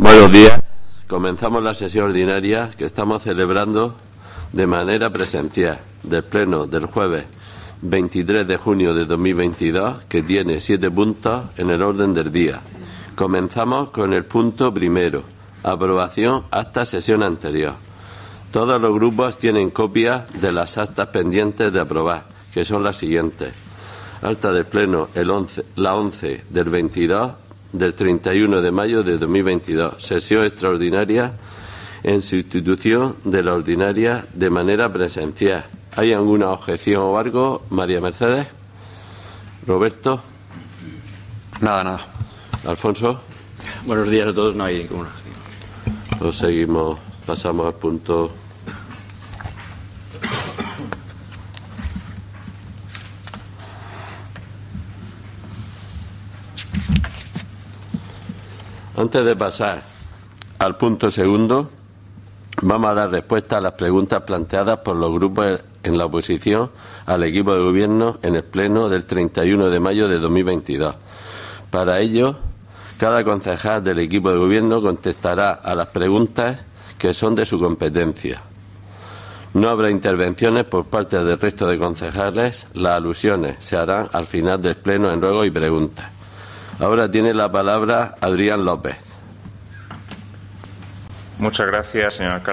Buenos días. Comenzamos la sesión ordinaria que estamos celebrando de manera presencial del Pleno del jueves 23 de junio de 2022, que tiene 7 puntos en el orden del día. Comenzamos con el punto primero, aprobación acta sesión anterior. Todos los grupos tienen copias de las actas pendientes de aprobar, que son las siguientes: acta del Pleno la 11 del 22 del 31 de mayo de 2022, sesión extraordinaria en sustitución de la ordinaria de manera presencial. ¿Hay alguna objeción o algo? María Mercedes. Roberto. Nada. Alfonso. Buenos días a todos, no hay ninguna. Pues seguimos, pasamos al punto. Antes de pasar al punto segundo, vamos a dar respuesta a las preguntas planteadas por los grupos en la oposición al equipo de gobierno en el pleno del 31 de mayo de 2022. Para ello, cada concejal del equipo de gobierno contestará a las preguntas que son de su competencia. No habrá intervenciones por parte del resto de concejales. Las alusiones se harán al final del pleno en ruegos y preguntas. Ahora tiene la palabra Adrián López. Muchas gracias, señor alcalde.